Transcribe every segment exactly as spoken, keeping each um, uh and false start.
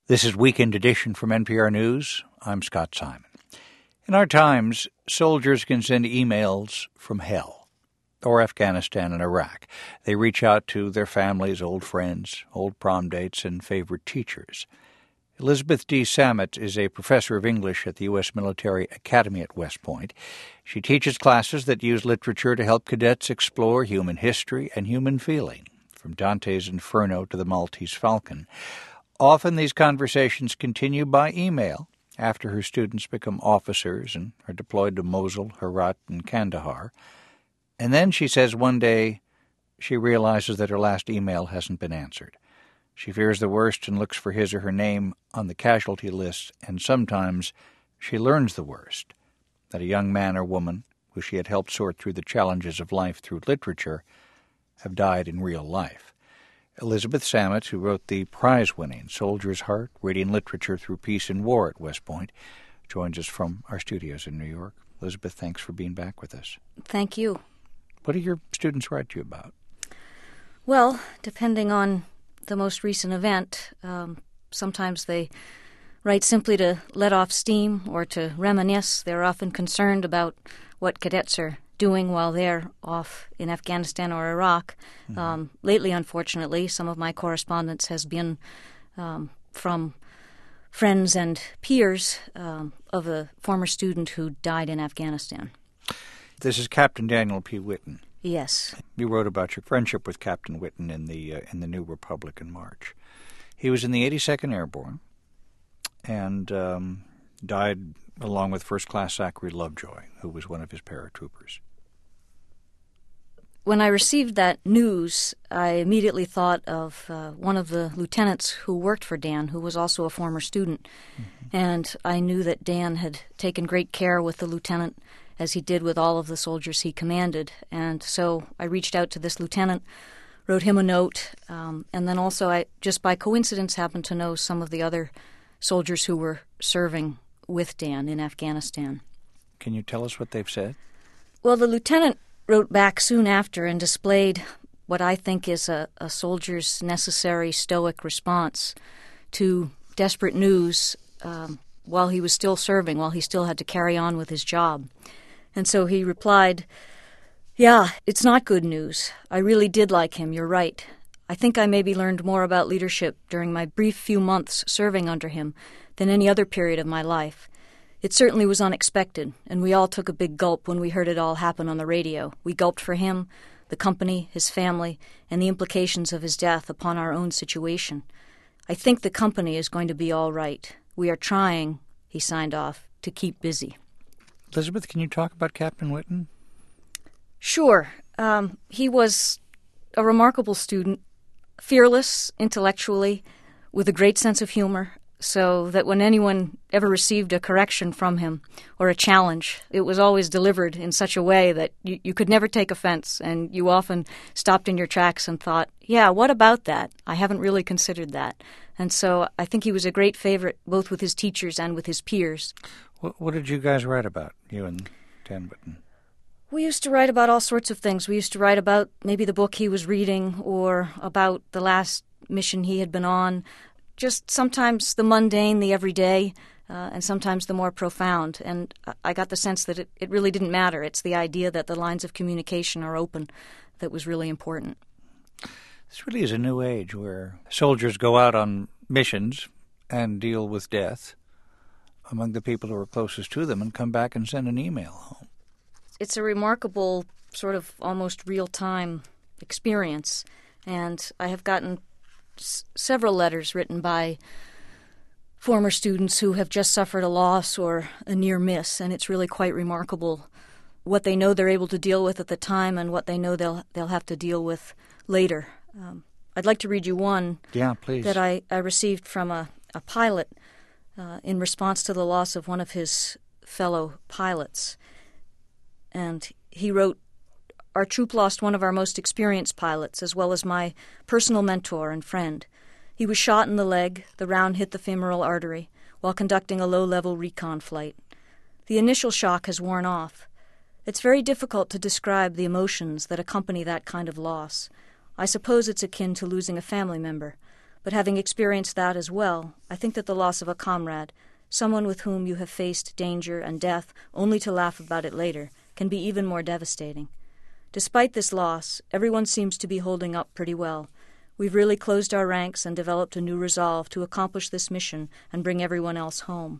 This is Weekend Edition from N P R News. I'm Scott Simon. In our times, soldiers can send emails from hell, or Afghanistan and Iraq. They reach out to their families, old friends, old prom dates, and favorite teachers. Elizabeth D. Samet is a professor of English at the U S Military Academy at West Point. She teaches classes that use literature to help cadets explore human history and human feeling, from Dante's Inferno to the Maltese Falcon. Often these conversations continue by email after her students become officers and are deployed to Mosul, Herat, and Kandahar. And then, she says, one day she realizes that her last email hasn't been answered. She fears the worst and looks for his or her name on the casualty list, and sometimes she learns the worst, that a young man or woman who she had helped sort through the challenges of life through literature have died in real life. Elizabeth Samet, who wrote the prize-winning Soldier's Heart, Reading Literature Through Peace and War at West Point, joins us from our studios in New York. Elizabeth, thanks for being back with us. Thank you. What do your students write to you about? Well, depending on the most recent event, um, sometimes they write simply to let off steam or to reminisce. They're often concerned about what cadets are doing while they're off in Afghanistan or Iraq. Mm-hmm. Um, lately, unfortunately, some of my correspondence has been um, from friends and peers um, of a former student who died in Afghanistan. This is Captain Daniel P. Whitten. Yes. You wrote about your friendship with Captain Whitten in the uh, in the New Republic in March. He was in the eighty-second Airborne and um, died along with First Class Zachary Lovejoy, who was one of his paratroopers. When I received that news, I immediately thought of uh, one of the lieutenants who worked for Dan, who was also a former student. Mm-hmm. And I knew that Dan had taken great care with the lieutenant, as he did with all of the soldiers he commanded. And so I reached out to this lieutenant, wrote him a note, um, and then also I, just by coincidence, happened to know some of the other soldiers who were serving with Dan in Afghanistan. Can you tell us what they've said? Well, the lieutenant wrote back soon after and displayed what I think is a, a soldier's necessary stoic response to desperate news um, while he was still serving, while he still had to carry on with his job. And so he replied, "Yeah, it's not good news. I really did like him, you're right. I think I maybe learned more about leadership during my brief few months serving under him than any other period of my life. It certainly was unexpected, and we all took a big gulp when we heard it all happen on the radio. We gulped for him, the company, his family, and the implications of his death upon our own situation. I think the company is going to be all right. We are trying," he signed off, "to keep busy." Elizabeth, can you talk about Captain Whitten? Sure. Um, he was a remarkable student, fearless intellectually, with a great sense of humor, so that when anyone ever received a correction from him or a challenge, it was always delivered in such a way that you, you could never take offense, and you often stopped in your tracks and thought, yeah, what about that? I haven't really considered that. And so I think he was a great favorite both with his teachers and with his peers. What, what did you guys write about, you and Dan Whitten? We used to write about all sorts of things. We used to write about maybe the book he was reading or about the last mission he had been on, just sometimes the mundane, the everyday, uh, and sometimes the more profound. And I got the sense that it, it really didn't matter. It's the idea that the lines of communication are open that was really important. This really is a new age where soldiers go out on missions and deal with death among the people who are closest to them and come back and send an email home. It's a remarkable sort of almost real-time experience, and I have gotten s- several letters written by former students who have just suffered a loss or a near miss, and it's really quite remarkable what they know they're able to deal with at the time and what they know they'll they'll have to deal with later. Um, I'd like to read you one yeah, please. that I, I received from a, a pilot uh, in response to the loss of one of his fellow pilots. And he wrote, "Our troop lost one of our most experienced pilots, as well as my personal mentor and friend. He was shot in the leg. The round hit the femoral artery while conducting a low-level recon flight. The initial shock has worn off. It's very difficult to describe the emotions that accompany that kind of loss. I suppose it's akin to losing a family member, But having experienced that as well, I think that the loss of a comrade, someone with whom you have faced danger and death only to laugh about it later, can be even more devastating. Despite this loss, everyone seems to be holding up pretty well. We've really closed our ranks and developed a new resolve to accomplish this mission and bring everyone else home.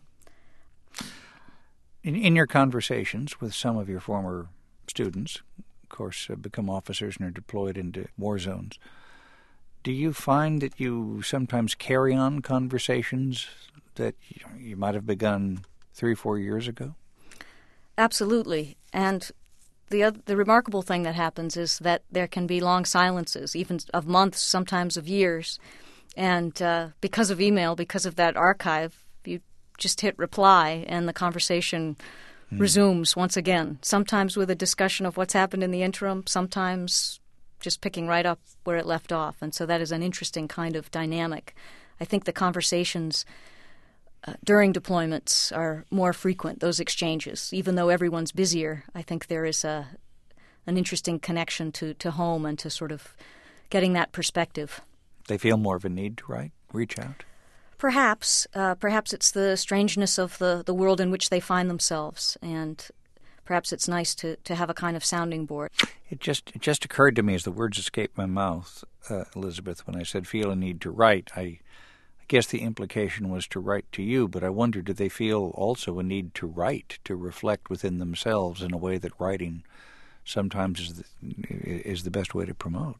In, in your conversations with some of your former students, of course, uh, become officers and are deployed into war zones, do you find that you sometimes carry on conversations that you, you might have begun three, four years ago? Absolutely. And the other, the remarkable thing that happens is that there can be long silences, even of months, sometimes of years. And uh, because of email, because of that archive, you just hit reply and the conversation mm. resumes once again, sometimes with a discussion of what's happened in the interim, sometimes just picking right up where it left off. And so that is an interesting kind of dynamic. I think the conversations uh, during deployments are more frequent, those exchanges. Even though everyone's busier, I think there is a an interesting connection to, to home and to sort of getting that perspective. They feel more of a need to write, reach out? Perhaps. Uh, perhaps it's the strangeness of the, the world in which they find themselves, and perhaps it's nice to, to have a kind of sounding board. It just it just occurred to me as the words escaped my mouth, uh, Elizabeth, when I said feel a need to write. I, I guess the implication was to write to you, but I wonder, do they feel also a need to write, to reflect within themselves in a way that writing sometimes is the, is the best way to promote?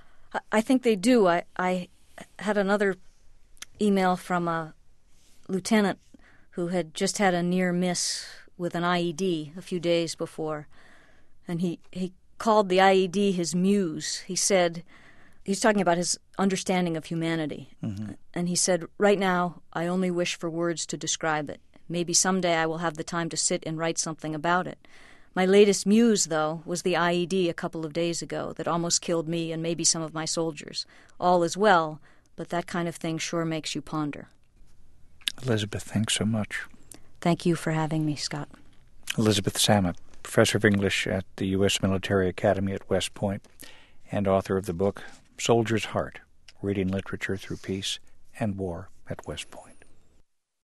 I think they do. I, I had another email from a lieutenant who had just had a near miss with an I E D a few days before, and he, he called the I E D his muse. He said, he's talking about his understanding of humanity, mm-hmm. and he said, right now, I only wish for words to describe it. Maybe someday I will have the time to sit and write something about it. My latest muse, though, was the I E D a couple of days ago that almost killed me and maybe some of my soldiers. All is well, but that kind of thing sure makes you ponder. Elizabeth, thanks so much. Thank you for having me, Scott. Elizabeth Samet, professor of English at the U S Military Academy at West Point and author of the book Soldier's Heart, Reading Literature Through Peace and War at West Point.